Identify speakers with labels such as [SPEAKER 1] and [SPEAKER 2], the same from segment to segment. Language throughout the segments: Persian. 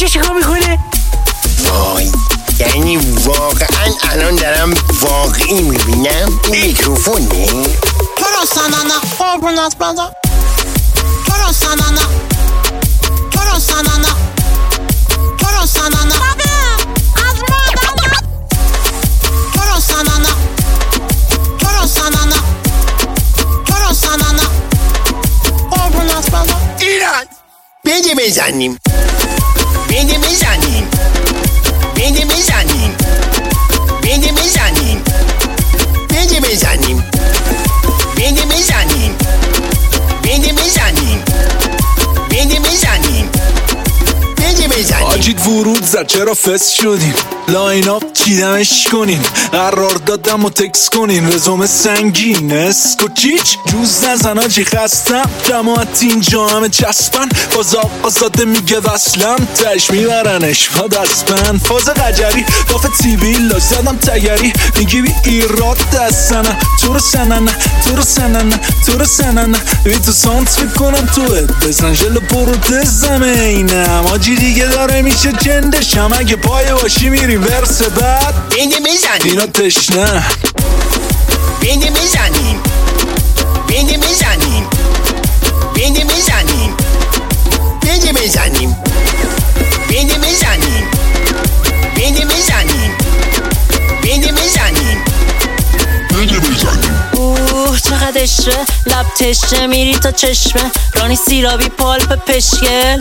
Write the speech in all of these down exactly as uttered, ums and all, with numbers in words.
[SPEAKER 1] چه چیکار میکنه؟
[SPEAKER 2] وای یعنی واقعا الان دارم واقعی میبینم این میکروفونه.
[SPEAKER 3] تو رو سننه قربونت بدم، تو رو سننه، تو رو سننه، تو رو سننه از مادر، تو رو سننه، تو رو سننه، تو رو سننه قربونت بدم.
[SPEAKER 2] ایران بده بزنیم، بده بزنیم، بده بزنیم، بده بزنیم، بده بزنیم، بده بزنیم، بده بزنیم، بده بزنیم، بده بزنیم.
[SPEAKER 4] آجید ورود زد چرا فس شدین، لاین اپ چیدمش کنین، قرار دادم و تکس کنین، رزومه سنگین اسکو چیچ جوز نزن آجی خستم، جماعت اینجا همه چسبن، باز آقا زاده میگه وصلم، تش میبرنش با دستبند، فاز قجری باف سیویل لاش زدم تگری، میگی بی ایراد دستنه، تو رو سننه، تو رو سننه، تو رو سننه، بی تو سانت میکنم توت بزن جلو پروتزمه اینم، آجی دیگه داره میشه جندشم، اگه پای باشی میری ورس بعد
[SPEAKER 2] بده بزنیم،
[SPEAKER 4] اینا تشنه
[SPEAKER 2] بده بزنیم، بده بزنیم، بده بزنیم، بده بزنیم، بده بزنیم، بده بزنیم، بده بزنیم، بده بزنیم.
[SPEAKER 5] اوه چقدر عشقه، لب تشنه میری تا چشمه، رانی سیرابی پالپ پشگل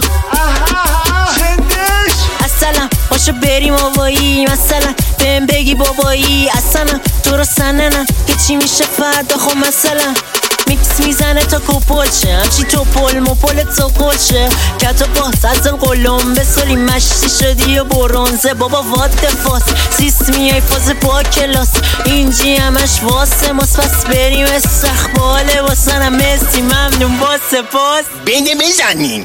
[SPEAKER 5] اصلا باشو بریم آوایی، مثلا بهم بگی بابایی، اصلا تو رو سننه که چی میشه فردا، خب مثلا میکس میزنه تا کوپلشه، همچی تو پل مپل تو کلشه، کتا باز از قلم به سالی مشتی شدی و برونزه، بابا واد دفاس سیست میای فاز با کلاس، اینجی همش واسه ماست، پس بریم استقباله واسنم مسی ممنون با سپاس،
[SPEAKER 2] بده بزنیم،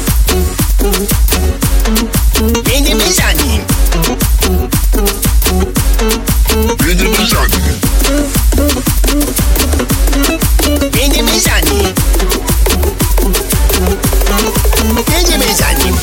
[SPEAKER 2] بده بزنیم، بده بزنیم، بده بزنیم، بده بزنیم.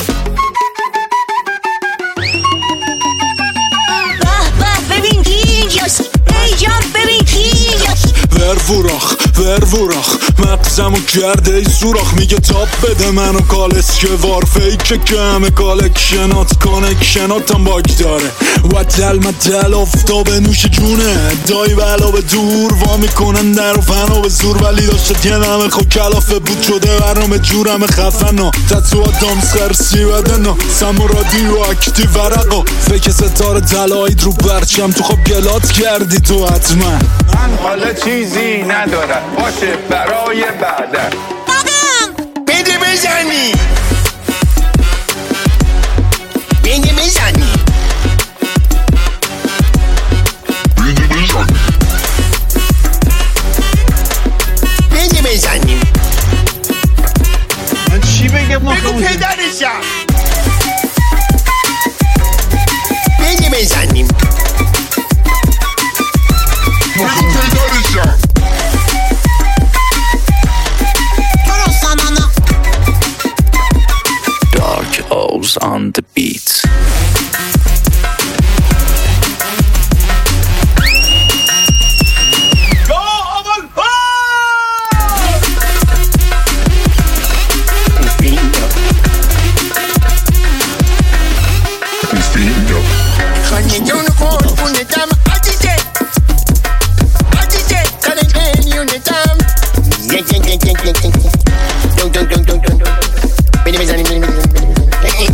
[SPEAKER 5] به به ببین کی اینجاست، ای جان ببین کی اینجاست،
[SPEAKER 4] ورفوراخ ورفوراخ مغزمو کرده ای سوراخ، میگه تاپ بده منو کالس که وار فیکه که همه کالکشنات کانکشناتم باگ داره، و تل متل افتاب نوش جونه، دایی بلا به دور وا میکنن در و فنا به زور، ولی داشت یه نمه خو کلافه بود شده برنامه جورم خفنا، تتو آدام سرسی بدنا سمورادی و اکتی ورقا، فکر ستاره تلاید رو برچم تو خواب گلات کردی تو حتما،
[SPEAKER 6] من حالا چیزی ندارم باشه برای بعدن،
[SPEAKER 2] بده بزنی، بده بزنی، بده بزنی، بده بزنیم.
[SPEAKER 6] من چی بگم؟
[SPEAKER 2] بگو پدرشم، بده بزنیم، بگو پدرشم.
[SPEAKER 7] Dark O's on the beat.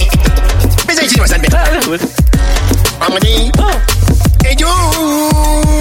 [SPEAKER 2] I'm a